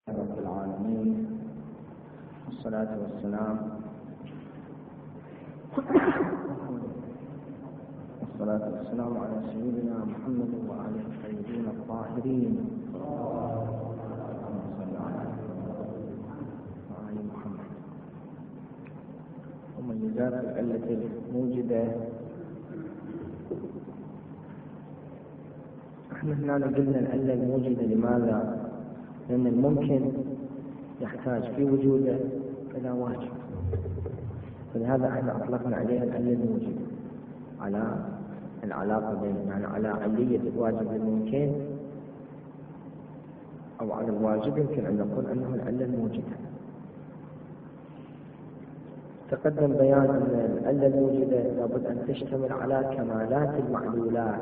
رب العالمين والصلاة والسلام على سيدنا محمد وآله الطيبين الطاهرين وآل محمد. ومميزات العلة الموجدة. احنا هنا قلنا العلة الموجدة لماذا؟ لأن الممكن يحتاج في وجوده إلى واجب، فلهذا احنا أطلقنا عليها العلة الموجدة على العلاقة بين على علية الواجب الممكن أو على الواجب يمكن أن نقول أنه العلة الموجدة. تقدم بيان أن العلة الموجدة لابد أن تشتمل على كمالات المعلولات،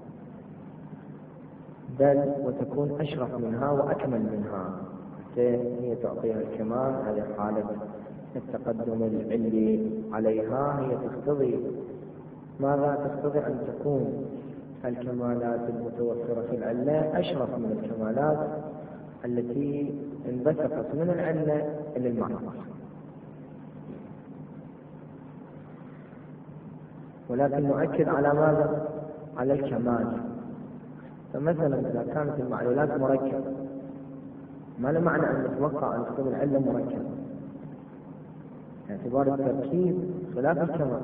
بل وتكون أشرف منها وأكمل منها، هي تعطيها الكمال. هذه حالة التقدم العلي عليها، هي تقتضي ماذا؟ تقتضي أن تكون الكمالات المتوفرة في العلة أشرف من الكمالات التي انبثقت من العلة إلى المعرفة. ولكن نؤكد على ماذا؟ على الكمال. فمثلا إذا كانت المعلولات مركبة، ما له معنى أن نتوقع أن تكون العلة مركبة، باعتبار التركيب خلاف الكمال.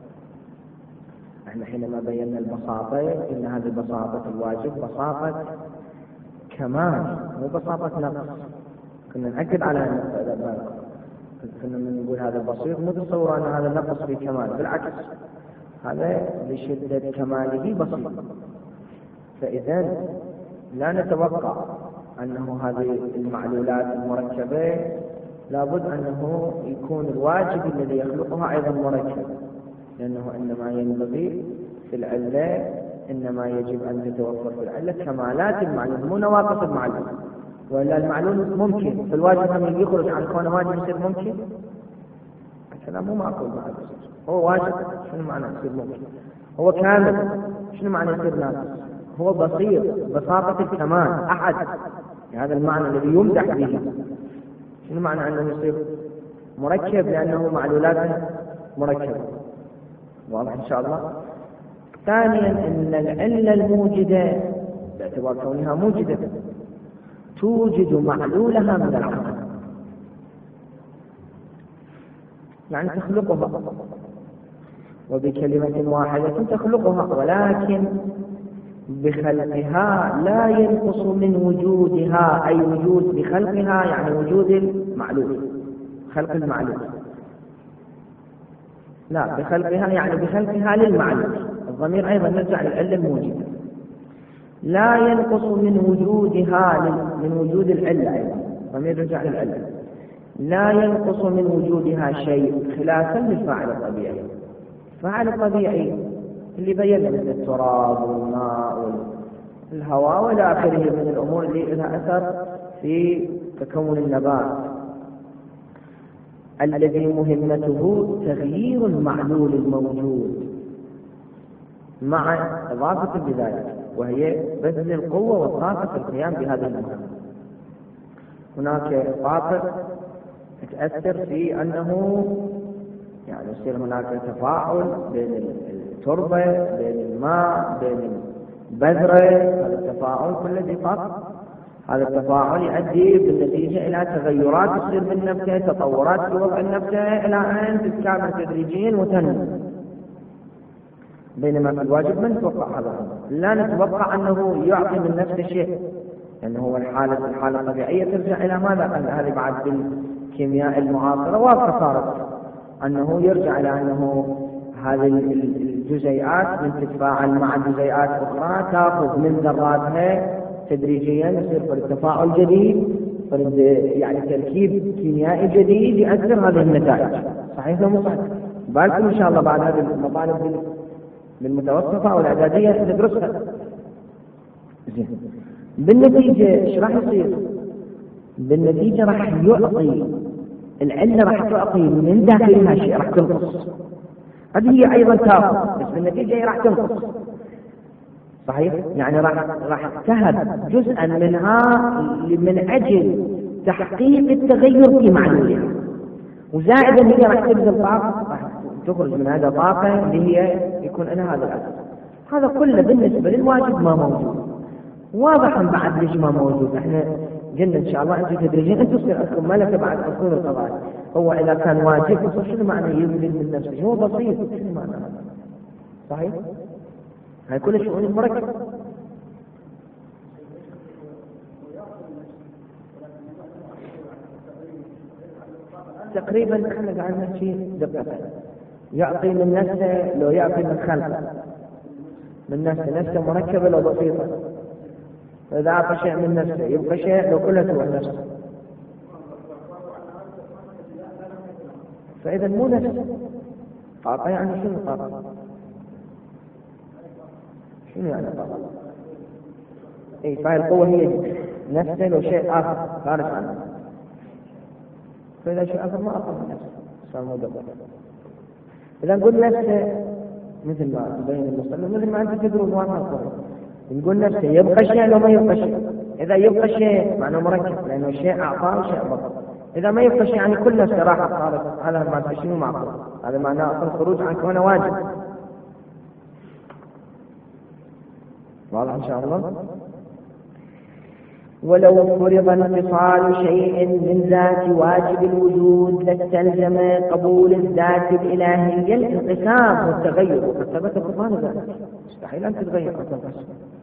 احنا حينما بينا البساطة إن هذه بساطة الواجب بساطة كمال مو بساطة نقص. كنا نأكد على النقطة إذا بالغ، كنا نقول هذا بسيط، مو تصور أن هذا نقص في كمال، بالعكس هذا لشدة كماله بسيط. فإذا لا نتوقع أنه هذه المعلولات المركبة لابد أنه يكون الواجب الذي يخلقها أيضا مركب، لأنه إنما ينبغي في العلة، إنما يجب أن تتوفر في العلة كمالات المعلول مو نواقص المعلول. وإلا المعلول ممكن في الواجب هم يخرج عن كونه واجب يصير ممكن، الكلام مو معقول بعد. هو واجب شنو معنى يصير ممكن؟ هو كامل شنو معنى يصير ناقص؟ هو بسيط بساطة الكمال أحد، هذا المعنى الذي يمدح به. شنو معنى أنه يصير مركب؟ لأنه معلولات مركبة. واضح إن شاء الله. ثانيا أن العلة الموجدة باعتبار كونها موجدة توجد معلولها من العقل، يعني تخلقها، وبكلمة واحدة تخلقها، ولكن بخلقها لا ينقص من وجودها، أي وجود بخلقها يعني وجود المعلول، خلق المعلول. لا، بخلقها يعني بخلقها للمعلول. الضمير أيضا نرجع للعلة الموجودة. لا ينقص من وجودها، من وجود العلة أيضا الضمير يرجع للعلة. لا ينقص من وجودها شيء، خلافا للفاعل الطبيعي. الفاعل الطبيعي اللي بينا مثل التراب والماء والهواء والى اخره من الامور اللي لها اثر في تكون النبات، الذي مهمته تغيير المعلول الموجود مع اضافه بذلك، وهي بذل القوه والطاقه في القيام بهذه المهمه. هناك طاقه تتاثر في انه يعني يصير هناك تفاعل بين التربة، بين الماء، بين البذرة. هذا التفاعل كله بطاقة. هذا التفاعل يؤدي بالنتيجة إلى تغيرات تصير بالنبتة، تطورات في وضع النبتة إلى أن تتكامل تدريجيا وتنمو. بينما في الواجب ما نتوقع هذا، لا نتوقع أنه يعطي من نفسه شيء، لأنه هو الحالة الطبيعية ترجع إلى ماذا؟ هذه بعد بالكيمياء المعاصرة واضحة صارت أنه يرجع إلى أنه هذه الجزيئات من تتفاعل مع جزيئات أخرى تأخذ من ذراتها تدريجيا، يصير فرد تفاعل جديد، فرد يعني تركيب كيميائي جديد يؤثر هذه النتائج. صحيح ولا مو صحيح؟ بالكم إن شاء الله بعد هذه المطالب بالمتوسطة والإعدادية ندرسها. بالنتيجة إيش راح يصير؟ بالنتيجة راح يعطي العلة، راح تعطي من داخلها شيء راح تنقص. هذه هي أيضا تأخذ، بس بالنتيجة هي راح تنقص. صحيح؟ يعني راح تهب جزءا منها من أجل تحقيق التغير في معلولها، وزائدا هي راح تبذل طاقة، راح تخرج من هذا طاقة اللي هي يكون لها هذا الأثر. هذا كله بالنسبة للواجب ما موجود. واضح بعد ليش ما موجود. احنا قلنا ان شاء الله انتم تدريجين انتم تصير عندكم ملكة بعد اصول القضايا. هو اذا كان واجب شنو معنى يبذل من نفسه؟ هو بسيط، شنو معنى هذا؟ صحيح؟ هاي كل الشؤون المركبة. تقريبا احنا قاعد نحكي دقة، يعطي من نفسه لو يعطي من خلقه، من نفسه مركبة لو بسيطة. فإذا أعطى شيء من نفسه يبقى شيء لو كله هو نفسه، فإذا مو نفسه. طاقة يعني شنو طاقة؟ شنو يعني طاقة؟ اي فهي القوة هي نفسه لو شيء آخر خارج عنه، فإذا شيء آخر ما أقل من نفسه صار مدبر. إذا نقول نفسه مثل ما بين المصنف مثل ما أنت تدرون واضح القرآن، نقول نفسه يبقى شيء لو ما يبقى شيء. إذا يبقى شيء معناه مركب، لأنه شيء أعطاه شيء بطل. إذا ما يبقى شيء يعني كل نفسه راح خارج، هذا ما تشنو معقول، هذا معناه أصل الخروج عن كونه واجب. واضح إن شاء الله. ولو فرض انفصال شيء من ذات واجب الوجود لاستلزم قبول الذات الإلهية الانقسام والتغير، وقد ثبت بطلان ذلك، مستحيل أن تتغير أصلا.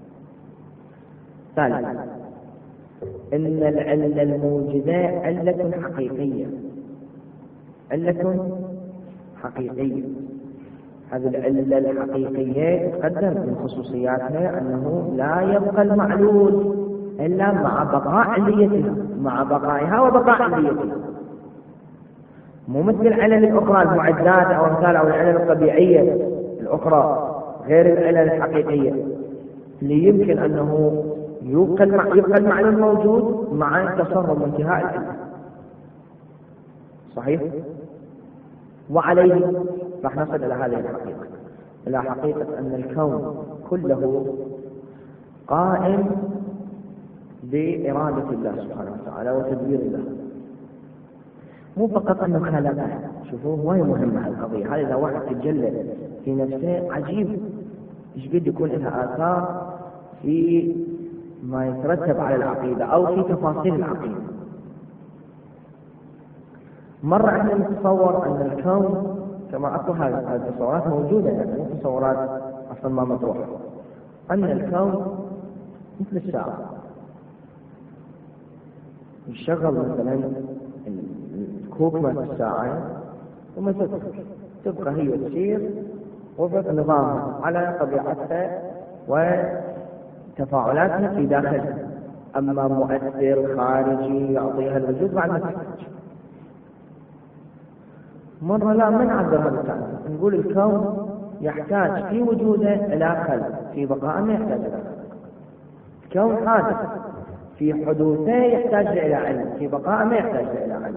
ثالثا إن العلة الموجودة علة حقيقية، علة حقيقية. هذه العلة الحقيقية تقدم من خصوصياتها أنه لا يبقى المعلول إلا مع بقاء عليتها، مع بقائها وبقاء عليتها. مو مثل العلل الأخرى المعدات أو أمثال أو العلل الطبيعية الأخرى غير العلل الحقيقية اللي يمكن أنه يبقى المعلول موجود مع تصرف وانتهاء العلة. صحيح؟ وعليه راح نصل إلى هذه الحقيقة، إلى حقيقة أن الكون كله قائم بإرادة الله سبحانه وتعالى وتدبير الله، مو فقط أنه خلقه. شوفوا هواي مهمة القضية هذه. إذا واحد تتجلى في نفسه عجيب إيش قد يكون لها آثار في ما يترتب على العقيدة أو في تفاصيل العقيدة. مرة احنا نتصور أن الكون كما أكو هذه التصورات موجودة، يعني مو تصورات أصلا ما مطروحة، أن الكون مثل الساعة، يشغل مثلا الكوكبة الساعة ثم تبقى هي تسير وفق نظامها على طبيعتها وتفاعلاتها في داخلها. أما مؤثر خارجي يعطيها الوجود بعد ما تحتاج. مرة لا ما نعبر هذا التعبير، نقول الكون يحتاج في وجوده إلى خلق، في بقائه ما يحتاج إلى خلق. الكون حادث، في حدوثه يحتاج إلى علم، في بقائه ما يحتاج إلى علم.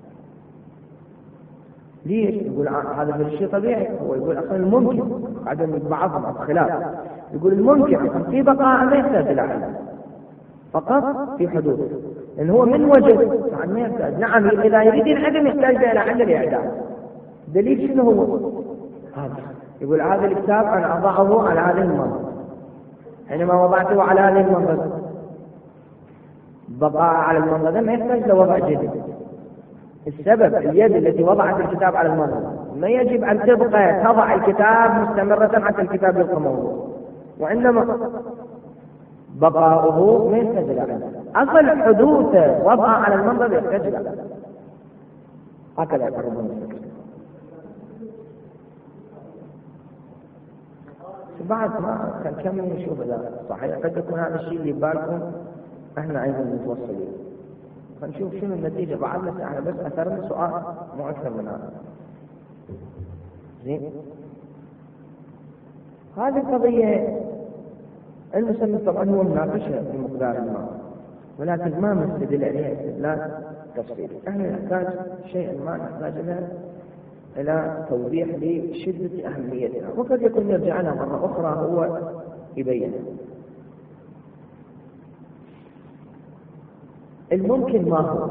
ليش؟ يقول هذا في الشيء طبيعي. هو يقول أصلا الممكن عدم بعضهم أو خلاف، يقول الممكن أصلا في بقائه ما يحتاج إلى علم، فقط في حدوثه، لأن هو من وجد ما يحتاج. نعم إذا يريد العدم يحتاج إلى علم الإعدام. دليل شنو هو؟ هذا يقول هذا الكتاب أنا أضعه على هذه المنطقة، حينما وضعته على هذه المنطقة بقاء على المنطقة ما يحتاج لوضع جديد. السبب اليد التي وضعت الكتاب على المنطقة ما يجب أن تبقى تضع الكتاب مستمرة حتى الكتاب يبقى موجود، وإنما بقاؤه ما يحتاج إلى علم. أصل حدوثه وضع على المنطقة يحتاج إلى علم. هكذا يقربون الفكرة. بعد ما كم نشوف إذا صحيح قد يكون هذا الشيء اللي ببالكم احنا ايضا نتوصل له، فنشوف شنو النتيجة. بعدنا احنا بس اثرنا سؤال مو اكثر من هذا. زين، هذه القضية المسلم طبعا هو مناقشة في مقدار ما، ولكن ما نستدل عليها استدلال تفصيلي. احنا نحتاج شيئا ما نحتاج إلى توضيح لشدة أهميتها، وقد يكون يرجع لها مرة أخرى هو يبين. الممكن ما هو؟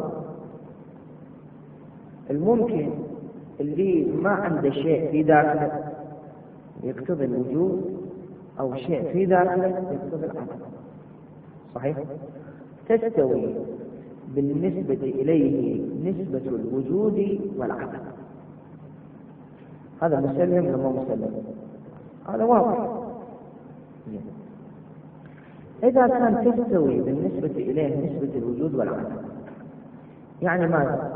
الممكن اللي ما عنده شيء في داخله يقتضي الوجود، أو شيء في داخله يقتضي العدم. صحيح؟ تستوي بالنسبة إليه نسبة الوجود والعدم. هذا مسلم ولا مو مسلم؟ هذا واضح. إذا كان تستوي بالنسبة إليه نسبة الوجود والعدم، يعني ماذا؟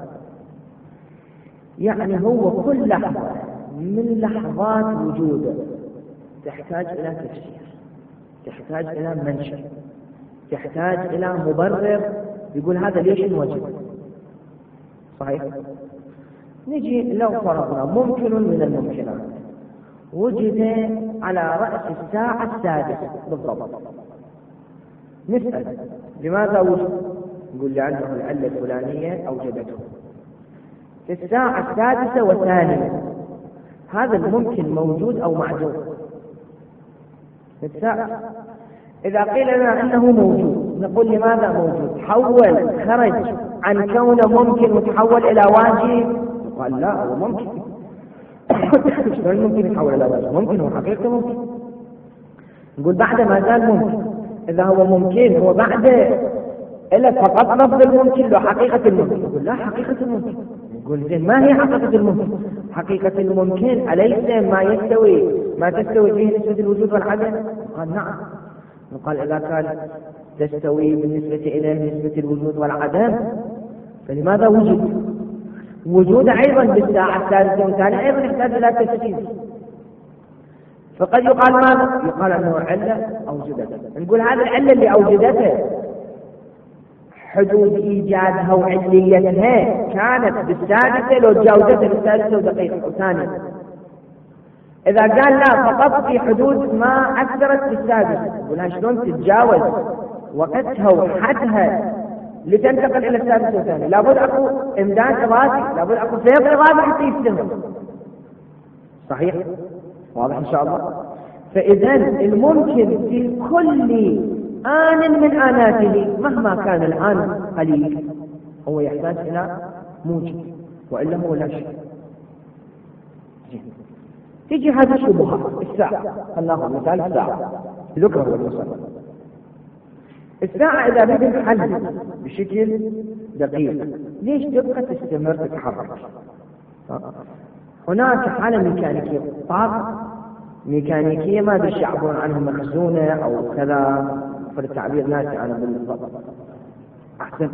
يعني هو كل لحظة من لحظات وجوده تحتاج إلى تفسير، تحتاج إلى منشأ، تحتاج إلى مبرر يقول هذا ليش انوجد. صحيح؟ نجي لو فرضنا ممكن من الممكنات وجد على رأس الساعة السادسة بالضبط، نسأل لماذا وجد؟ نقول لأنه العلة الفلانية أوجدته في الساعة السادسة والثانية. هذا الممكن موجود أو معدوم؟ إذا قيل لنا أنه موجود نقول لماذا موجود؟ خرج عن كونه ممكن وتحول إلى واجب؟ قال لا، هو ممكن. شلون ممكن يتحول إلى واجب؟ ممكن، هو حقيقة ممكن. نقول بعد ما زال ممكن. إذا هو ممكن هو بعد إلا فقط لفظ الممكن له حقيقة الممكن؟ نقول لا، حقيقة الممكن. نقول زين ما هي حقيقة الممكن؟ حقيقة الممكن أليس ما تستوي فيه نسبة الوجود والعدم؟ قال نعم. قال إذا كان تستوي بالنسبة إليه نسبة الوجود والعدم فلماذا وجد؟ وجود أيضا بالساعة الثالثة والثانية أيضا يحتاج إلى تفسير. فقد يقال ماذا؟ يقال أنه علة أوجدته. نقول هذه العلة اللي أوجدته حدود إيجادها وعليتها كانت بالسادسة لو تجاوزتها بالسادسة ودقيقة وثانية. إذا قال لا فقط في حدود ما أثرت بالسادسة، نقول شلون تتجاوز وقتها وحدها لتنتقل إلى السادسة والثانية؟ لابد أكو إمداد إضافي، لابد أكو فيض إضافي حتى يستمر. صحيح؟ واضح إن شاء الله؟ فإذا الممكن في كل آن من آناته مهما كان الآن قليل هو يحتاج إلى موجب، وإلا هو لا شيء. تيجي هذه الشبهات. الساعة، ناخذ مثال الساعة، ذكر والمصنف. الساعة إذا بدأ الحل بشكل دقيق ليش تبقى تستمر تتحرك؟ هناك حالة ميكانيكية، طاقة ميكانيكية ما ادري يعبرون عنها مخزونة أو كذا، فالتعبير ناسي أنا بالضبط أحسن.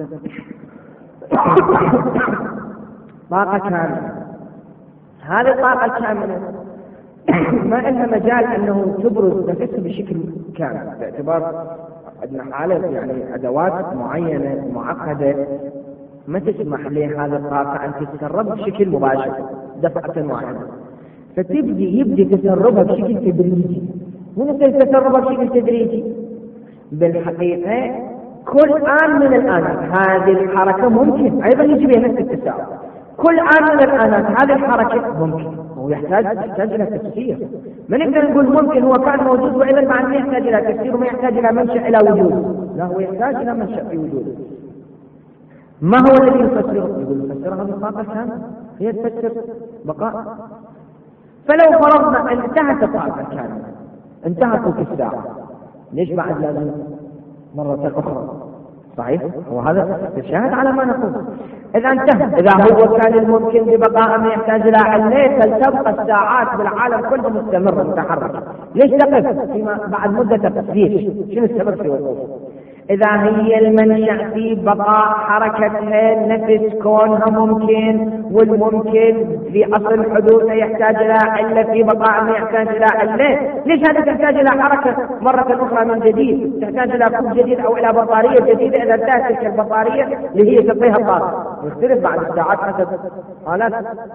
طاقة كاملة. هذه الطاقة الكاملة ما لها مجال أنه تبرز نفسها بشكل كامل، باعتبار عندنا حالة يعني أدوات معينة معقدة ما تسمح لهذه الطاقة أن تتسرب بشكل مباشر دفعة واحدة، يبدي تسربها بشكل تدريجي. من تسربها بشكل تدريجي؟ بالحقيقة كل آن من الآنات هذه الحركة ممكن أيضا يجي بها نفس التساؤل. كل آن من الآنات هذه الحركة ممكن، هو يحتاج إلى تفسير. ما نقدر نقول ممكن هو كان موجود وإذا بعد ما يحتاج إلى تفسير وما يحتاج إلى منشأ إلى وجود. لا، هو يحتاج إلى منشأ في وجوده. ما هو الذي يفسره؟ يقول يفسر هذه الطاقة الكاملة، هي تفسر بقاء. فلو فرضنا انتهت الطاقة الكاملة، انتهت تلك الساعة، ليش بعد لازم مرة أخرى؟ صحيح؟ وهذا تشاهد على ما نقول. إذا انتهى، إذا هو كان الممكن ببقاء ما يحتاج إلى علة، فلتبقى الساعات بالعالم كله مستمرة متحركة. ليش تقف فيما بعد مدة تقفير؟ شنو السبب في وقوفه؟ إذا هي المنشأ في بقاء حركتها نفس كونها ممكن، والممكن في أصل حدوثه يحتاج إلى علة في بقاء ما يحتاج إلى علة، ليش هذا تحتاج إلى حركة مرة أخرى من جديد؟ تحتاج إلى كوب جديد أو إلى بطارية جديدة إذا انتهت تلك البطارية اللي هي تعطيها الطاقة. يختلف بعد الساعات حسب حالات.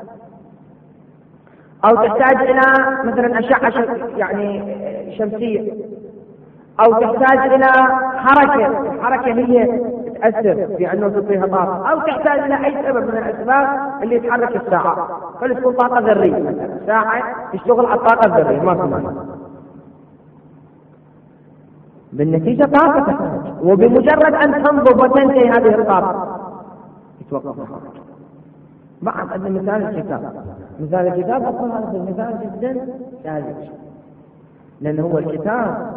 أو تحتاج إلى مثلا أشعة يعني شمسية، أو تحتاج إلى حركة، الحركة هي تأثر في أنه تعطيها طاقة، أو تحتاج إلى أي سبب من الأسباب اللي تحرك الساعة، فلتكون طاقة ذرية مثلا، الساعة تشتغل على الطاقة الذرية ما في مانع. بالنتيجة طاقة تخرج، وبمجرد أن تنضب وتنتهي هذه الطاقة يتوقف الخروج. بعد أدنى مثال الكتاب، مثال الكتاب أصلا هذا المثال جدا ساذج، لأن هو الكتاب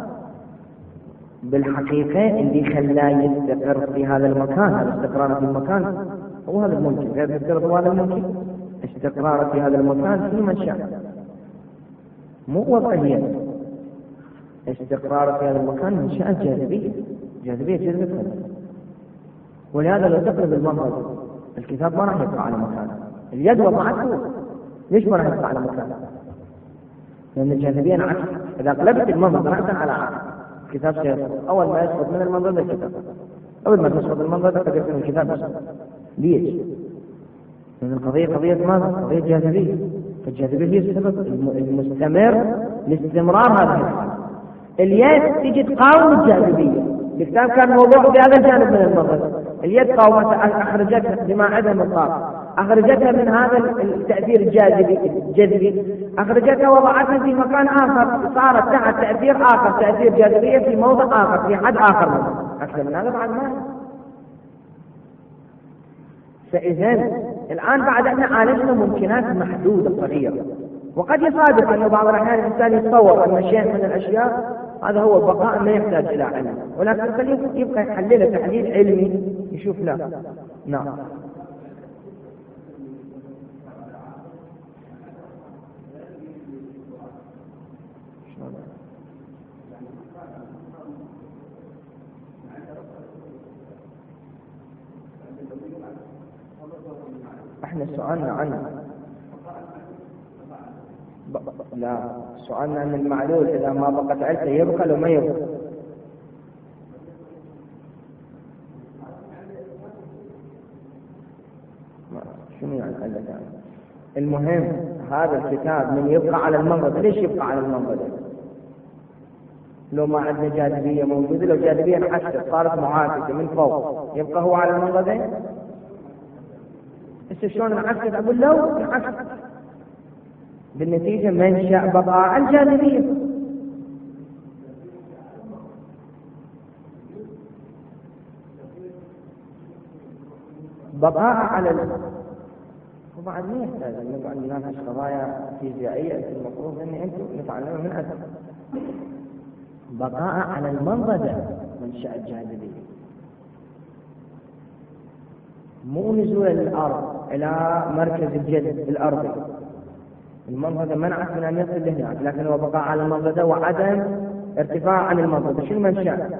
بالحقيقة اللي خلاه يستقر في هذا المكان، هذا استقرار في المكان هو هذا الممكن، غير استقرار هذا الممكن، استقرار في هذا المكان في منشأ مو وضعية، استقرار في هذا المكان منشأ جاذبية جذبتها. ولهذا لو تقلب المنظر الكتاب ما راح يبقى على مكانه، اليد وضعته ليش ما راح يبقى على مكانه؟ لأن الجاذبية انعكست، إذا قلبت المنظر رأسا على عقب الكتاب سيسقط، أول ما يسقط من المنظر الكتاب، أول ما تسقط المنظر تقدر يكون الكتاب يسقط. ليش؟ لأن القضية قضية ماذا؟ قضية جاذبية، فالجاذبية هي السبب المستمر لاستمرار هذه الحالة. اليد تجي تقاوم الجاذبية، الكتاب كان موضوع بهذا الجانب من المنظر، اليد قاومتها، أخرجتها بما عدم الطاقة، أخرجتها من هذا التأثير الجاذبي، أخرجتها وضعتها في مكان آخر، صارت تحت تأثير آخر، تأثير جاذبية في موضع آخر، في حد آخر منه. أكثر من هذا بعد ما. فإذا الآن بعد أن عالجنا ممكنات محدودة صغيرة، وقد يصادف أن بعض الأحيان الإنسان يتصور أن شيء من الأشياء هذا هو البقاء ما يحتاج إلى علم، ولكن خليه يبقى يحلله تحليل علمي يشوف لا. نعم. احنا سؤالنا عنه لا، سؤالنا عن المعلول اذا ما بقت علته يبقى لو ما يبقى. شنو يعني علته؟ المهم هذا الكتاب من يبقى على المنضد، ليش يبقى على المنضد؟ لو ما عندنا جاذبية موجودة، لو جاذبية انعكست صارت معاكسة من فوق، يبقى هو على المنضدين؟ شلون انعكست؟ اقول لو انعكست بالنتيجة منشأ بقاء الجاذبية. بقاء على وبعد ما يحتاج أن نقعد نناقش قضايا فيزيائية المفروض أن أنتم نتعلمها من أسف. بقاء على المنضدة منشأ الجاذبية، مو نزول الأرض إلى مركز الجذب الأرضي. المنضدة منعت من أن يصل لهناك، لكن هو بقاء على المنضدة وعدم ارتفاع عن المنضدة. شو المنشأ؟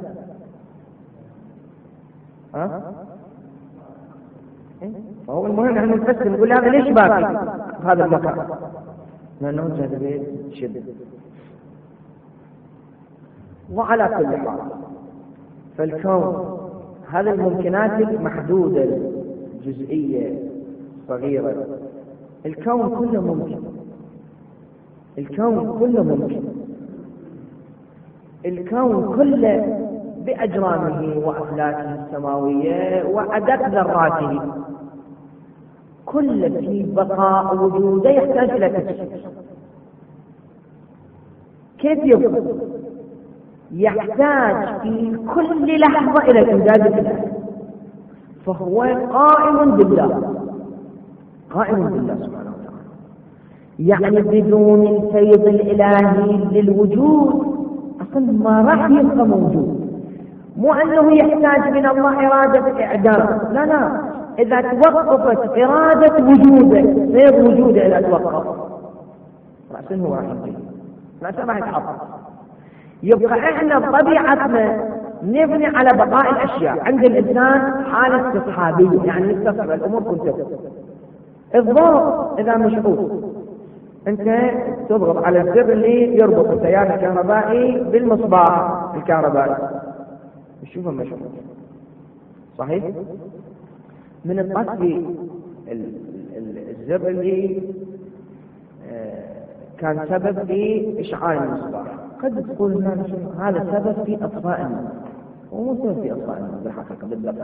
فهو المهم نحن نفسر نقول هذا ليش باقي في هذا المكان؟ لأنه جاذبية شدة. وعلى كل حال فالكون هذه الممكنات المحدودة الجزئية صغيرة، الكون كله ممكن، الكون كله ممكن، الكون كله بأجرامه وأفلاكه السماوية وأدق ذراته كل في بقاء وجوده يحتاج إلى تجسيس. كيف يبقى؟ يحتاج في كل لحظة إلى الإمداد بالله، فهو قائم بالله، قائم بالله سبحانه وتعالى. يعني بدون الفيض الإلهي للوجود أصلا ما راح يبقى موجود. مو أنه يحتاج من الله إرادة إعدام، لا لا، إذا توقفت إرادة وجوده فيض وجوده إذا توقف رأسا هو راح يجي، رأسا راح يتحط. يبقى إحنا بطبيعتنا نبني على بقاء الأشياء. عند الإنسان حالة استصحابية، يعني نستصحب الأمور كنت الضوء إذا مشغول أنت تضغط على الزر اللي يربط التيار الكهربائي بالمصباح الكهربائي تشوفه مشغول، صحيح؟ من الطفي الزر اللي كان سبب في إشعال المصباح، قد تقول هذا سبب في إطفاء النور، ومو سبب في إطفاء النور بالحقيقة بالضبط.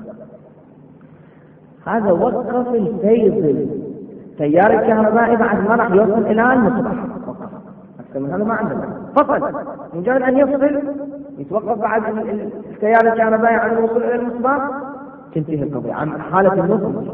هذا وقف الفيض التيار الكهربائي بعد ما راح يوصل إلى المصباح، أكثر من هذا ما عندنا. فصل، مجرد أن يفصل يتوقف بعد التيار الكهربائي عن الوصول إلى المصباح، تنتهي القضية عن حالة النصب.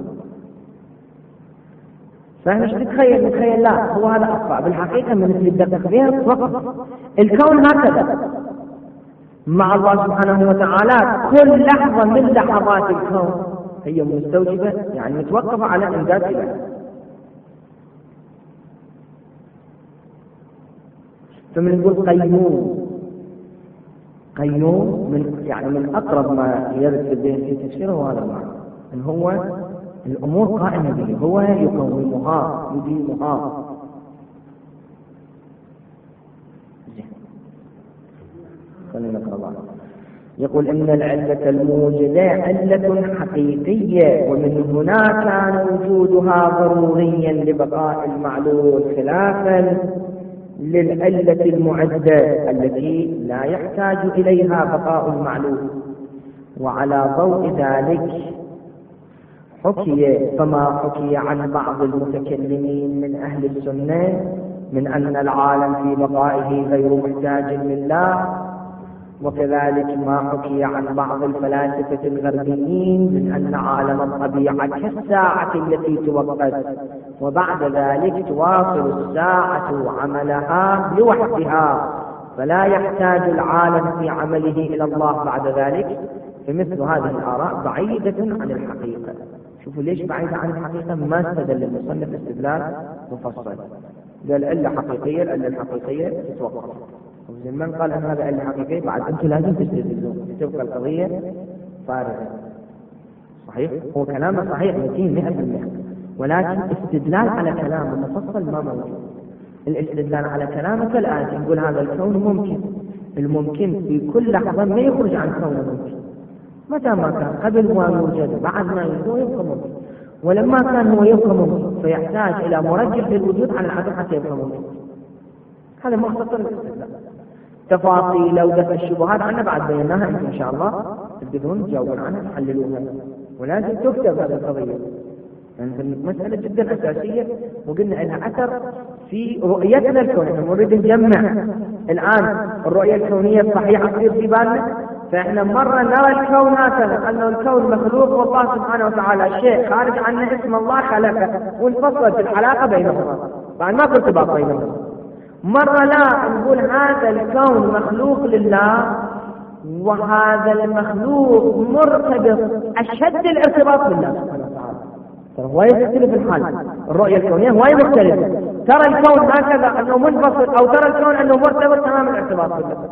فاحنا ايش نتخيل لا هو هذا أخطأ بالحقيقة من اللي يدقق فيها توقف. الكون هكذا مع الله سبحانه وتعالى، كل لحظة من لحظات الكون هي مستوجبة، يعني متوقفة على إمداد الله. فمن نقول قيوم من يعني من أقرب ما يرد به في تفسيره هو هذا المعنى، إن هو الأمور قائمة به، هو يقومها يديمها. خلينا نقرأ بعض. يقول إن العلة الموجدة علة حقيقية، ومن هنا كان وجودها ضروريا لبقاء المعلول، خلافا للعلة المعدة التي لا يحتاج إليها بقاء المعلول. وعلى ضوء ذلك فما حكي عن بعض المتكلمين من أهل السنة من أن العالم في بقائه غير محتاج لله، وكذلك ما حكي عن بعض الفلاسفة الغربيين من أن عالم الطبيعة كالساعة التي توقت، وبعد ذلك تواصل الساعة عملها لوحدها، فلا يحتاج العالم في عمله إلى الله بعد ذلك. فمثل هذه الآراء بعيدة عن الحقيقة. شوفوا ليش بعيدة عن الحقيقة؟ ما استدل المصنف استدلال مفصل، قال علة حقيقية، العلة الحقيقية تتوقف. من قال أن هذا علة حقيقية بعد أنتم لازم تستدلون، تبقى القضية فارغة. صحيح، هو كلامه صحيح 200%، ولكن استدلال على كلام مفصل ما موجود. الاستدلال على كلامه كالآتي: نقول هذا الكون ممكن، الممكن في كل لحظة ما يخرج عن كونه ممكن، متى ما كان قبل ما يوجد بعد ما يوجد يبقى ممكن، ولما كان هو يبقى ممكن فيحتاج إلى مرجح للوجود عن العدم حتى يبقى ممكن. هذا مختصر الاستدلال. تفاصيل لو دفع الشبهات عنها بعد بيناها انتم ان شاء الله تقدرون تجاوبون عنها تحللونها، ولازم تكتب هذه القضيه، يعني مسألة جدا أساسية، وقلنا لها أثر في رؤيتنا الكون. احنا نريد نجمع الآن الرؤية الكونية الصحيحة تصير في بالنا، فإحنا مرة نرى الكون هكذا أنه الكون مخلوق والله سبحانه وتعالى شيء خارج عنا اسم الله خلقه، وانفصلت العلاقة بينهما، بعد ما كنت ارتباط بينهما. مرة لا، نقول هذا الكون مخلوق لله، وهذا المخلوق مرتبط أشد الارتباط بالله سبحانه وتعالى. ترى هو يختلف الحال، الرؤية الكونية هو مختلفة. ترى الكون هكذا أنه منفصل، أو ترى الكون أنه مرتبط تمام الارتباط بالله.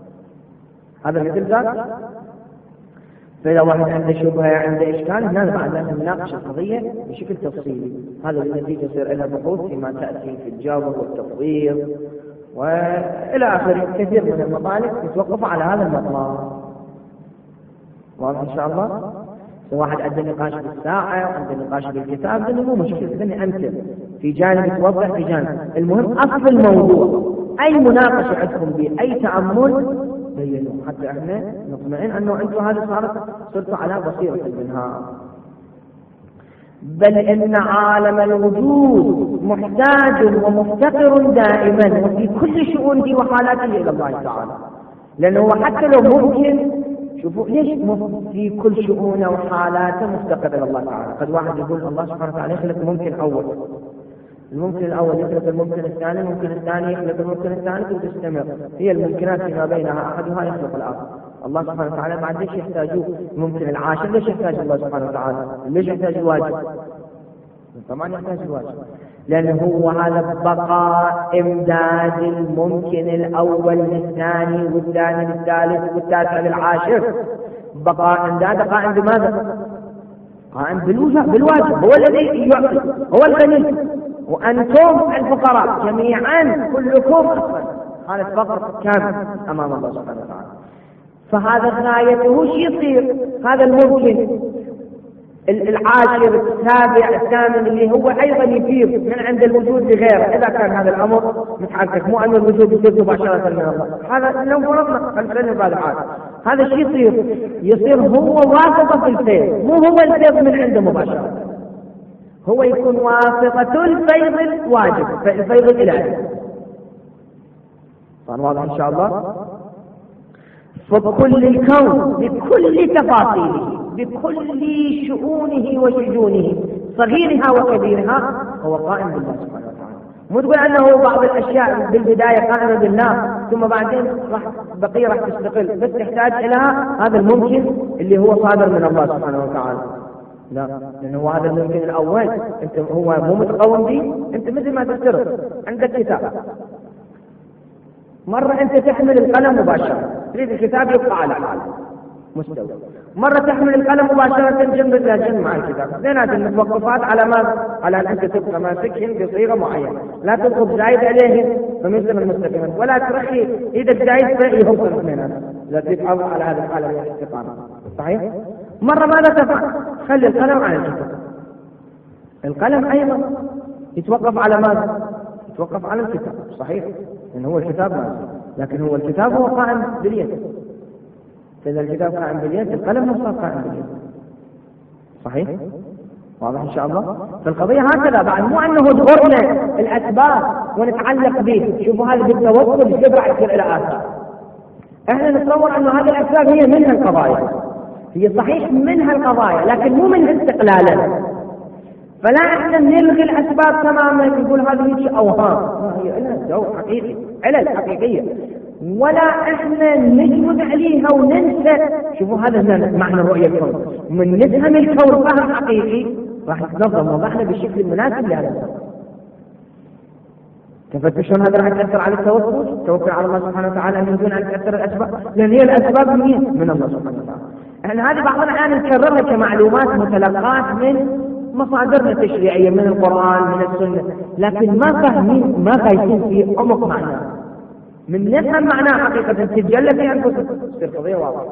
هذا مثل ذلك. فإذا واحد عنده شبهة عنده إشكال، هنا بعد لازم نناقش القضية بشكل تفصيلي. هذا النتيجة يصير لها بحوث فيما تأتي في الجبر والتفويض وإلى آخره. كثير من المطالب يتوقف على هذا المطلب. واضح إن شاء الله؟ واحد عنده نقاش بالساعة وعنده نقاش بالكتاب، ده مو مشكلة، إذا أنت في جانب توضح في جانب. المهم أصل الموضوع، أي مناقشة عندكم به، أي تأمل بينوا حتى احنا نطمئن انه انتم هذه صرتوا على بصيرة منها. بل ان عالم الوجود محتاج ومفتقر دائما وفي كل شؤونه وحالاته الى الله تعالى، لانه حتى لو ممكن، شوفوا ليش في كل شؤونه وحالاته مفتقر الى الله تعالى. قد واحد يقول الله سبحانه وتعالى يخلق ممكن اول، الممكن الأول يخلق الممكن الثاني، الممكن الثاني يخلق الممكن الثالث، وتستمر هي الممكنات فيما بينها، أحدها يخلق الآخر. الله سبحانه وتعالى بعد ليش يحتاجوه الممكن العاشر؟ ليش يحتاج الله سبحانه وتعالى؟ ليش يحتاج الواجب؟ طبعا يحتاج الواجب، لأنه هو هذا بقاء إمداد الممكن الأول للثاني والثاني للثالث والتاسع للعاشر. بقاء إمداد قائم بماذا؟ قائم بالواجب. هو الذي يعطي، هو الغني، وأنتم الفقراء جميعا كلكم هذا الفقر كامل أمام الله سبحانه وتعالى. فهذا غايته وش يصير؟ هذا الممكن العاشر السابع الثامن اللي هو أيضا يفيض من عند الوجود لغيره، إذا كان هذا الأمر متحقق، مو أن الوجود يصير مباشرة من الله. هذا لو فرضنا خلينا بعد العالم، هذا الشيء يصير هو واسطة في الفيض، مو هو الفيض من عنده مباشرة، هو يكون واسطة الفيض الواجب، الفيض الإلهي. واضح إن شاء الله؟ فكل الكون بكل تفاصيله بكل شؤونه وشجونه صغيرها وكبيرها هو قائم بالله سبحانه وتعالى. مو تقول أنه بعض الأشياء بالبداية قائمة بالله ثم بعدين بقية راح تستقل بس تحتاج إلى هذا الممكن اللي هو صادر من الله سبحانه وتعالى. لا، لأنه هذا الممكن الأول أنت هو مو متقوم به. أنت مثل ما تفترض عندك كتاب، مرة أنت تحمل القلم مباشرة تريد الكتاب يبقى على حاله مستوى، مرة تحمل القلم مباشرة جنب إلى جنب مع الكتاب. اثنينات المتوقفات على ماذا؟ على أن أنت تبقى ماسكهم بصيغة معينة، لا تضغط زايد عليهم فمثل مستقيما، ولا ترخي إيدك زايد فيهم اثنينات، لا تتعب على هذا الحالة من الاستقامة. صحيح؟ مرة ماذا تفعل؟ خلي القلم على الكتاب. القلم أيضا يتوقف على ماذا؟ يتوقف على الكتاب. صحيح؟ لأن هو الكتاب ماذا؟ لكن هو الكتاب هو قائم باليد. فإذا الكتاب قائم باليد القلم نفسه قائم باليد. صحيح؟ واضح إن شاء الله؟ فالقضية هكذا بعد، مو أنه تغرنا الأسباب ونتعلق به. شوفوا هذا بالتوكل يشبع يصير إلى آثار. احنا نتصور أن هذه الأسباب هي منها القضايا، هي صحيح منها القضايا لكن مو منها استقلالا. فلا احنا نلغي الأسباب تماما نقول هذه هيك أوهام، هي لها دور حقيقي، علل حقيقية، ولا احنا نجمد عليها وننسى. شوفوا هذا معنى رؤية الكون، من نفهم الكون فهم حقيقي راح نتنظم وضعنا بالشكل المناسب لهذا الكون. تفتشون هذا راح يأثر على التوكل على الله سبحانه وتعالى من دون أن تأثر الأسباب، لأن هي الأسباب من الله سبحانه وتعالى. احنا هذه بعض الأحيان نكررها كمعلومات متلقات من مصادرنا التشريعية من القرآن من السنة، لكن ما فاهمين ما قايسين في عمق معناه. من نفهم معناه حقيقة تتجلى في أنفسنا تصير قضية واضحة.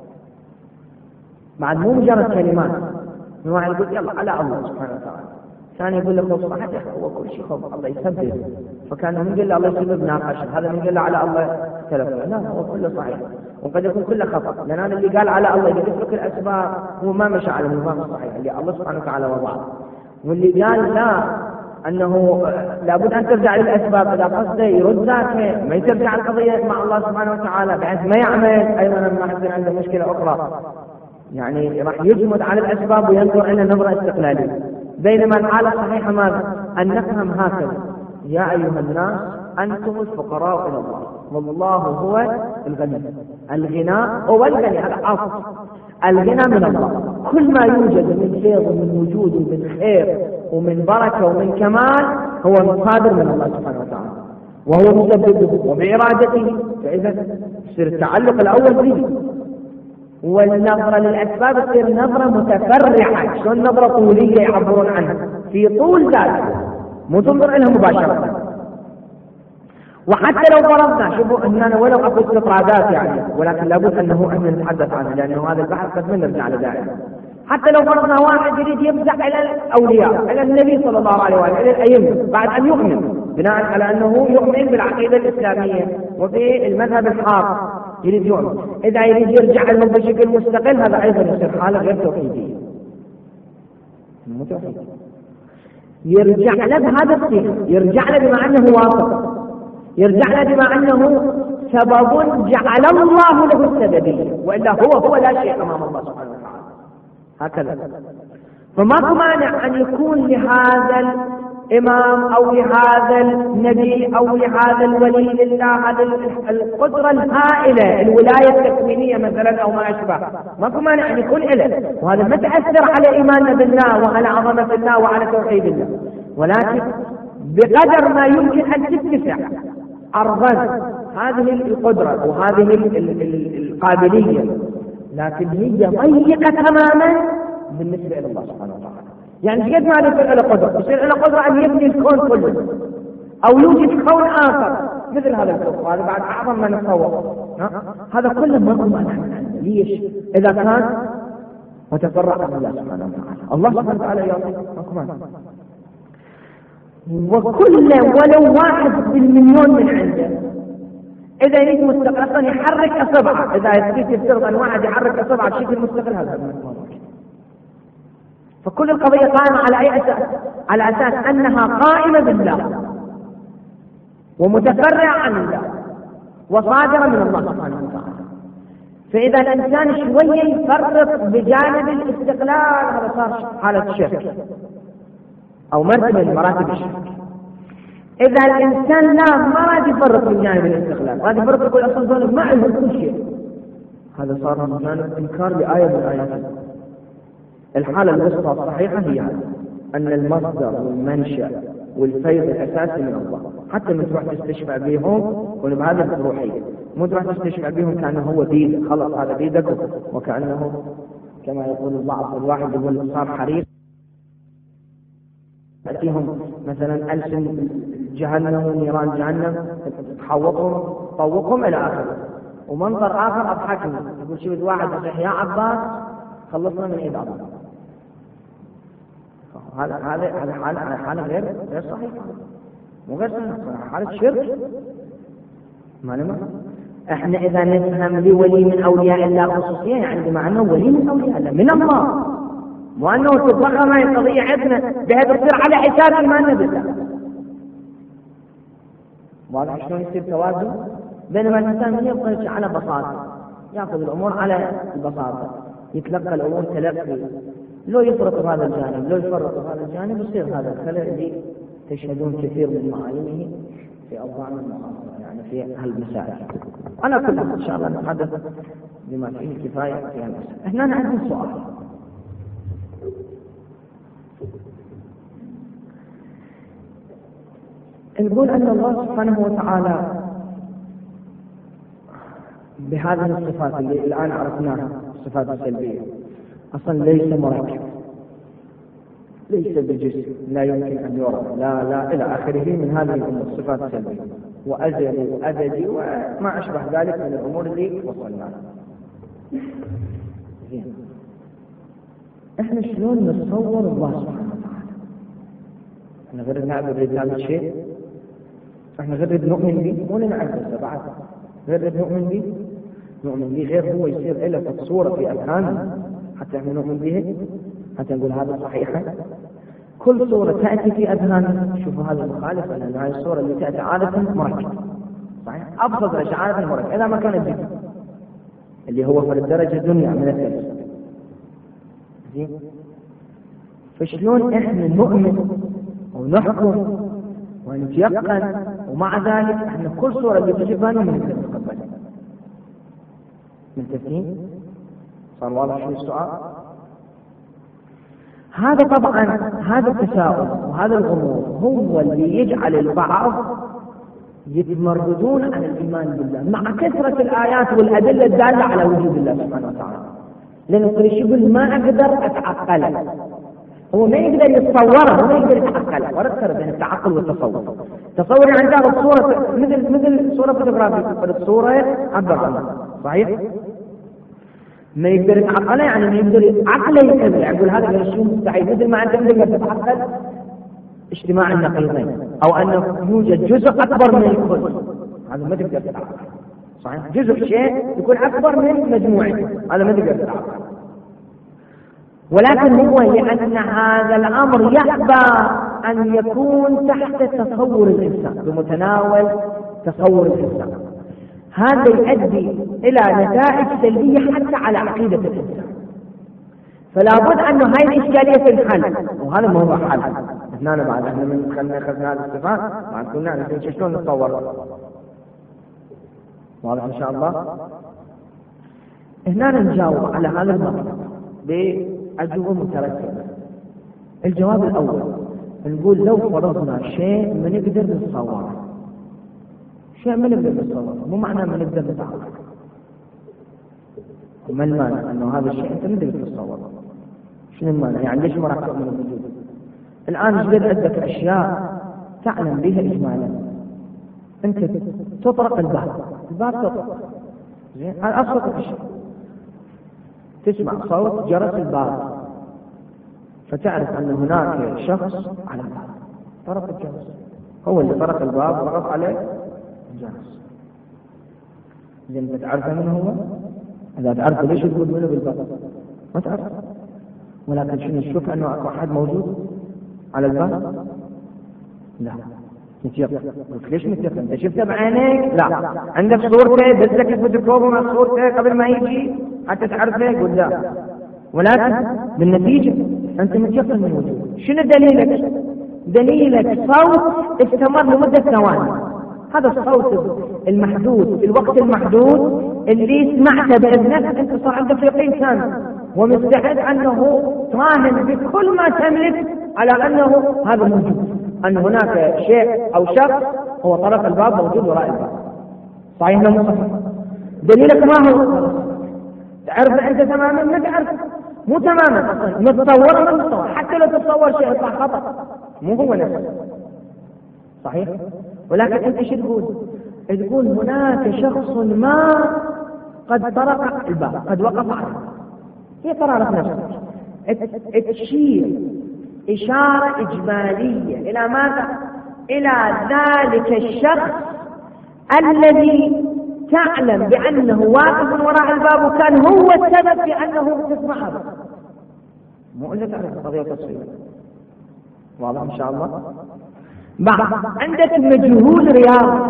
بعد مو مجرد كلمات من واحد يقول يلا على الله سبحانه وتعالى، ثاني يقول لك خوف صحته هو كل شيء خوف الله يسبب، فكان من قال له الله يسبب ناقش، هذا من قال له على الله اختلف. لا، هو كله صحيح وقد يكون كله خطأ، لأن هذا اللي قال على الله يترك الأسباب هو ما مشى على النظام الصحيح اللي الله سبحانه وتعالى وضعه، واللي قال لا أنه لابد أن ترجع للأسباب إذا قصده يرد ذاته ما يترجع القضية مع الله سبحانه وتعالى بحيث ما يعمل أيضا ما يصير عنده مشكلة أخرى، يعني راح يجمد على الأسباب وينظر إلى نظرة استقلالية. بينما الحالة الصحيحة ماذا؟ أن نفهم هكذا: يا أيها الناس أنتم الفقراء إلى الله والله هو الغني. الغناء هو الغني، هذا أصل الغنى من الله. كل ما يوجد من خير ومن وجود ومن خير ومن بركة ومن كمال هو مصادر من الله سبحانه وتعالى وهو مسببه وبإرادته. فإذا يصير التعلق الأول به، والنظرة للأسباب تصير نظرة متفرعة، شلون نظرة طولية يعبرون عنها في طول ذاتها، مو تنظر لها مباشرة. وحتى لو فرضنا شوفوا أننا ولو أكو استطرادات يعني، ولكن لابد أنه احنا نتحدث عنه لأنه هذا البحث قد من نرجع له دائما. حتى لو فرضنا واحد يريد يمزح إلى الأولياء إلى النبي صلى الله عليه وآله إلى الأئمة بعد أن يؤمن بناء على أنه يؤمن بالعقيدة الإسلامية وفي المذهب الحاق يريد يؤمن، إذا يريد يرجع له بشكل مستقل هذا أيضا يصير حالة غير توحيدية، مو توحيدية. يرجع له بهذا الصيغة، يرجع له بما أنه واثق، يرجع له بما أنه سبب جعل الله له السببية، وإلا هو لا شيء أمام الله سبحانه وتعالى. هكذا فماكو مانع أن يكون لهذا الإمام أو لهذا النبي أو لهذا الولي لله هذا القدرة الهائلة الولاية التكوينية مثلا أو ما أشبه، ماكو مانع أن يكون له، وهذا ما تأثر على إيماننا بالله وعلى عظمة الله وعلى توحيد الله، ولكن بقدر ما يمكن أن تتسع أرغب هذه القدرة وهذه القابلية، لكن هي ضيقة تماما بالنسبة إلى الله سبحانه وتعالى. يعني قد ما يصير له قدرة، يصير له قدرة أن يبني الكون كله أو يوجد كون آخر مثل هذا الكون، وهذا بعد أعظم ما نتصور. هذا كله ما هو مانع. ليش؟ إذا كان وتفرع عن الله سبحانه وتعالى، الله سبحانه وتعالى يعطي ما مانع. وكل ولو 1% من عنده إذا يريد مستقل يحرك أصبعه، إذا يفترض أن واحد يحرك أصبعه بشكل مستقل هذا ممكن. فكل القضية قائمة على أي أساس؟ على أساس أنها قائمة بالله ومتفرعة عن الله وصادرة من الله سبحانه وتعالى. فإذا الإنسان شوية يفرط بجانب الاستقلال هذا صار حالة شرك أو مرتبة من مراتب الشرك. إذا الإنسان لا ما راح يفرط بجانب الاستقلال، راح يفرط يقول أصلا ذلك ما عنده كل شيء، هذا صار من جانب إنكار لآية من آيات الله. الحالة الوسطى الصحيحة هي أن المصدر والمنشأ والفيض الأساسي من الله، حتى من تروح تستشفع بهم وبهذا الروحية، مو تروح تستشفع بهم كأنه هو بيدك، خلص هذا بيدك، وكأنه كما يقول البعض الواحد يقول صار حريق تأتيهم مثلا ألسن جهنم ونيران جهنم تحوطهم طوقهم إلى آخره. ومنظر آخر أضحكني، يقول شفت واحد يصيح يا عباس خلصنا من إيد الله. هذا حالة غير صحيحة، مو غير صحيحة، حالة شرك. معلومة احنا إذا نفهم لولي من أولياء الله خصوصية يعني بمعنى ولي من أولياء الله من الله، مو أنه تتضخم هاي القضية عندنا بهذا تصير على حساب إيماننا بالله. واضح شلون يصير توازن؟ بينما الإنسان من يبقى على بساطة، يأخذ الأمور على البساطة، يتلقى الأمور تلقي، لو يفرط بهذا الجانب لو يفرط بهذا الجانب يصير هذا الخلل اللي تشهدون كثير من معالمه في أوضاعنا المعاصرة يعني في هالمسائل. أنا كلها إن شاء الله نتحدث بما فيه الكفاية في هالمسائل. هنا أنا عندي سؤال، نقول أن الله سبحانه وتعالى بهذه الصفات اللي الآن عرفناها الصفات السلبية أصلا ليس مركب، ليس بجسم، لا يمكن أن يرى، لا إلى آخره من هذه الصفات السلبية، وأزلي وأبدي وما أشبه ذلك من الأمور اللي وصلنا. إحنا شلون نتصور الله سبحانه وتعالى؟ إحنا غير نعبد هذا الشيء، إحنا غير نؤمن به، مو نعبد بعد، غير نؤمن به، نؤمن به غير هو يصير إلا صورة في أذهاننا حتى احنا نؤمن به، حتى نقول هذا صحيحة. كل صورة تأتي في أذهاننا شوفوا هذا مخالف، لأن هذه الصورة اللي تأتي عادة مركبة، صحيح؟ أبسط الأشياء عادة مركبة إذا ما كانت ذكر اللي هو في الدرجة الدنيا من الثالث. زين؟ فشلون احنا نؤمن ونحكم ونتيقن ومع ذلك احنا كل صورة اللي تجيبها من نتقبلها؟ من تفهيم؟ صار واضح شو السؤال؟ هذا طبعا هذا التساؤل وهذا الغموض هو اللي يجعل البعض يتمردون عن الإيمان بالله مع كثرة الآيات والأدلة الدالة على وجود الله سبحانه وتعالى. لأنه يقول ما أقدر أتعقله، هو ما يقدر يتصوره، هو ما يقدر يتعقله. ورد بين التعقل والتصور. تصور يعني تاخذ صورة مثل صورة فوتوغرافية، الصورة عبر عنها، صحيح؟ ما يقدر يتعقله يعني ما يقدر عقله يكذب، يقول هذا الشيء مستحيل، مثل ما أنت تقدر تتعقل اجتماع النقيضين أو أن يوجد جزء أكبر من الكل، هذا ما تقدر تتعقل، صحيح؟ جزء شيء يكون أكبر من مجموعه، هذا ما تقدر تتعقل. ولكن هو لأن هذا الأمر يأبى أن يكون تحت تصور الإنسان، بمتناول تصور الإنسان، هذا يؤدي إلى نتائج سلبية حتى على عقيدة الإنسان. فلا بد أنه هاي الإشكالية تنحل، وهذا ما هو حل. احنا بعد احنا من خلنا أخذنا هذه الصفات بعد كنا نحن شلون نتصور. واضح إن شاء الله. هنا نجاوب على هذا المطلب بأجوبة مترتبة. الجواب الأول نقول لو فرضنا شيء ما نقدر نتصوره، شيء ما نقدر نتصوره، مو معناه ما نقدر نتعرف. ما المانع أنه هذا الشيء أنت ما تقدر تتصوره؟ شنو المانع؟ يعني ليش ما راح تؤمن بالوجود؟ الآن جديد عندك أشياء تعلم بها إجمالا، أنت تطرق الباب تطرق، زين؟ هذا أبسط الشيء. تسمع صوت جرس الباب فتعرف أن هناك شخص على الباب، طرق الجرس، هو اللي طرق الباب ضغط عليه الجرس. زين بتعرفه من هو؟ إذا تعرفه ليش تقول منه بالباب؟ ما تعرف، ولكن شنو تشوف أنه أكو أحد موجود على الباب؟ لا، متيقن. ليش متيقن؟ انت شفته بعينك؟ لا. عندك صورته، دز لك الفوتوكوبي مع صورته قبل ما يجي حتى تعرفه؟ يقول لا. ولكن بالنتيجة انت متيقن من وجوده. شنو دليلك؟ دليلك صوت استمر لمدة ثواني. هذا الصوت المحدود في الوقت المحدود اللي سمعته بإذنك، انت صار عندك يقين كامل ومستعد انه تراهن بكل ما تملك على انه هذا موجود، ان هناك شيء او شخص هو طرف الباب موجود وراء الباب. صحيح ولا مو صحيح؟ دليلك ما هو؟ تعرف انت تماما؟ ما تعرف، مو تماما اصلا، متصور ولا متصور؟ حتى لو تتصور شيء يطلع خطأ، مو هو نفسه. صحيح؟ ولكن انت شو تقول؟ تقول هناك شخص ما قد طرق الباب، قد وقف عليه. هي قرارة نفسك، تشير إشارة إجمالية إلى ماذا؟ إلى ذلك الشخص الذي تعلم بأنه واقف وراء الباب وكان هو السبب في أنه تسمع هذا. مو أنت تعرف قضية تصوير، واضح إن شاء الله؟ بعد عندك مجهول رياضي،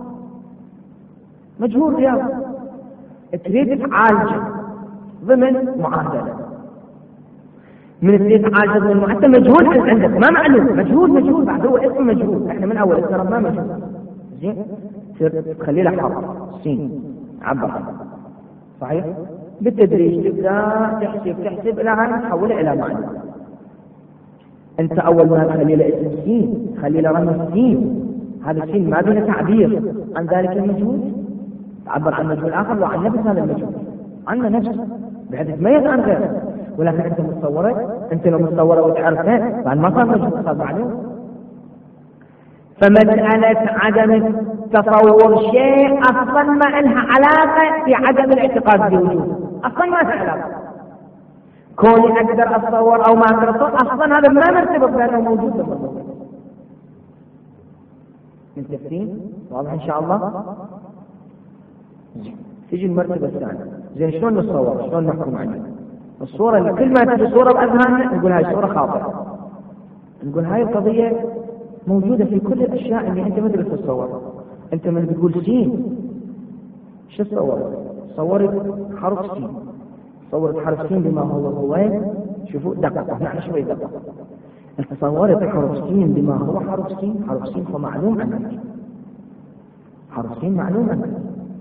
مجهول رياضي تريد تعالجه ضمن معادلة، من تريد تعالجه ضمن معادلة مجهول عندك ما معلوم، مجهول بعد هو اسم مجهول، احنا من اول اسم ما مجهول. زين تخلي له حرف سين عبر عنه. صحيح؟ بالتدريج تبدا تحسب الى ان تحوله الى معنى. انت اول ما تخلي له اسم سين خلي له رمز سين، هذا السين ما بين تعبير عن ذلك المجهول، تعبر عن مجهول اخر وعن نفس هذا المجهول، عنه نفسه بحيث يتميز عن غيره. ولكن انت متصوره، انت لو متصوره وتعرفه بعد ما صار مجهول صار معلوم. فمسألة عدم تصور شيء اصلا ما لها علاقه في عدم الاعتقاد بوجوده، اصلا ما لها علاقه. كوني اقدر اتصور او ما اقدر اتصور اصلا هذا ما مرتبط بانه موجود ولا موجود. متفقين؟ واضح ان شاء الله؟ تيجي المرتبه الثانيه. زين شلون نتصور؟ شلون نحكم عليه؟ الصوره اللي كل ما تجي صوره باذهاننا نقول هاي صوره خاطئه، نقول هاي القضيه موجوده في كل الاشياء اللي انت ما تقدر تتصورها. انت من بتقول سين شو تصور؟ صورت حرف سين، صورت حرف سين بما هو شوفوا دقق، نحن شوي دقق. انت صورت حرف سين بما هو حرف سين، حرف سين هو معلوم عنك، حرف سين معلوم عنك.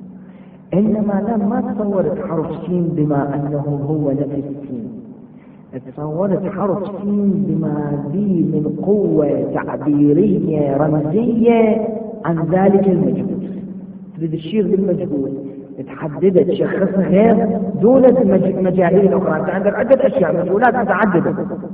انما لما تصورت حرف سين بما انه هو نفس السين، تصورت حرف سين بما ذي من قوة تعبيرية رمزية عن ذلك المجهول. تريد تشير للمجهول تحدده تشخصه غير دون المجاهيل الأخرى. أنت عندك عدة أشياء مجهولات متعددة،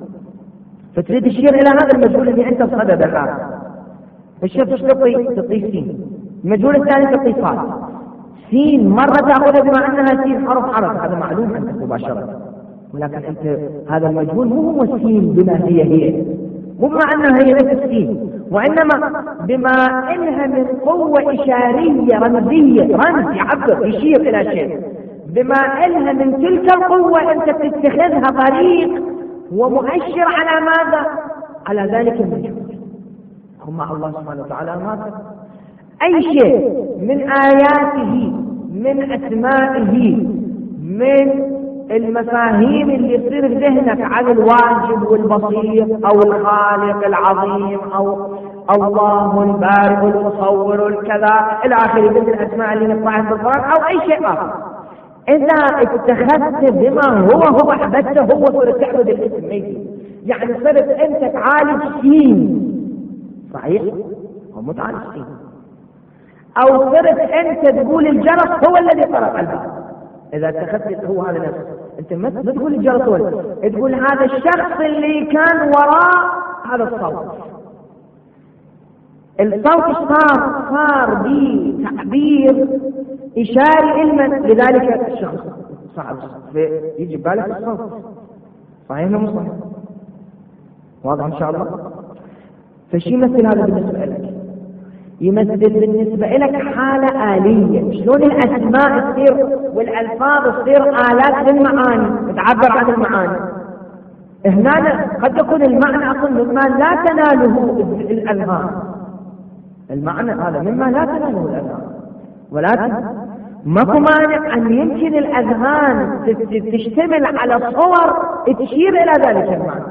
فتريد تشير إلى هذا المجهول اللي أنت بصدد الآن. الشيء تعطي سين، المجهول الثاني تعطي صاد. سين مرة تأخذها بما أنها سين حرف، هذا معلوم عندك مباشرة. ولكن أنت هذا المجهول مو هو سين بما هي، مو بما أنها هي نفس السين، وإنما بما إنها من قوة إشارية رمزية، رمز يعبر يشير إلى شيء، بما إنها من تلك القوة أنت تتخذها طريق ومؤشر على ماذا؟ على ذلك المجهول. هم الله سبحانه وتعالى ماذا؟ أي شيء من آياته، من أسمائه، من المفاهيم اللي تصير في ذهنك عن الواجب والبسيط او الخالق العظيم او الله البارئ المصور الكذا الى اخره من الاسماء اللي نقراها في القران او اي شيء اخر، اذا اتخذت بما هو احببته هو صرت تعبد الاسم ميت. يعني صرت انت تعالج سين، صحيح؟ هو متعالج سين. او صرت انت تقول الجرس هو الذي طرق الباب. إذا اتخذت هو هذا نفسه، أنت ما تقول الجرس هو، تقول هذا الشخص اللي كان وراء هذا الصوت. الصوت صار بتعبير إشاري علما لذلك الشخص، صعب يجي بالك الصوت. صحيح ولا مو صحيح؟ واضح إن شاء الله؟ فشي يمثل هذا بالنسبة لك؟ يمثل بالنسبة لك حالة آلية. شلون الأسماء تصير والألفاظ تصير آلات للمعاني، تعبر عن المعاني. هنا قد يكون المعنى أصلا مما لا تناله الأذهان، المعنى هذا مما لا تناله الأذهان، ولكن ماكو مانع أن يمكن الأذهان تشتمل على صور تشير إلى ذلك المعنى.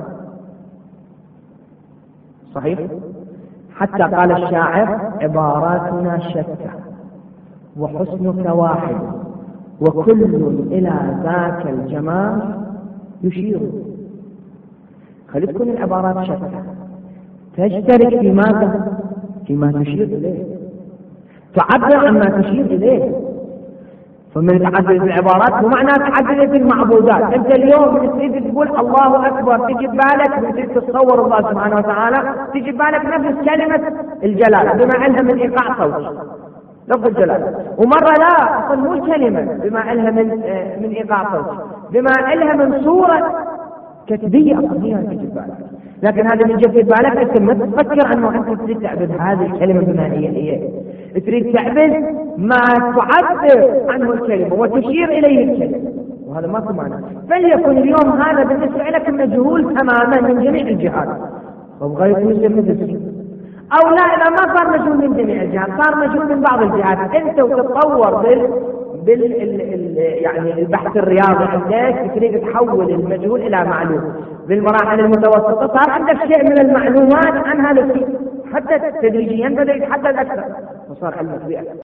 صحيح؟ حتى قال الشاعر: عباراتنا شتى وحسنك واحد وكل إلى ذاك الجمال يشير. خلي تكون العبارات شتى، تشترك في ماذا؟ فيما تشير إليه، تعبر عما تشير إليه. فمن تعدد العبارات ومعنى تعدد المعبودات. أنت اليوم تريد تقول الله أكبر، تجي ببالك تريد تتصور الله سبحانه وتعالى، تجي ببالك نفس كلمة الجلالة بما أنها من إيقاع صوت، لفظ الجلالة. ومرة لا، أصلا مو الكلمة بما أنها من إيقاع صوت، بما أنها من صورة كتبية أصلية تجي ببالك. لكن هذا من جد بالك أنت ما تفكر أنه أنت تريد تعبد هذه الكلمة بما هي، تريد تعبد ما تعبر عنه الكلمة وتشير إليه الكلمة، وهذا ما في معنى. فليكن اليوم هذا بالنسبة لك مجهول تماما من جميع الجهات، وبغير يصير مثل أو لا، إذا ما صار مجهول من جميع الجهات، صار مجهول من بعض الجهات، أنت وتتطور يعني البحث الرياضي عندك تريد تحول المجهول إلى معلوم. بالمراحل المتوسطة صار عندك شيء من المعلومات عن هذا الشيء، حتى تدريجيا بدأ يتحدد أكثر وصار علمك بأكثر.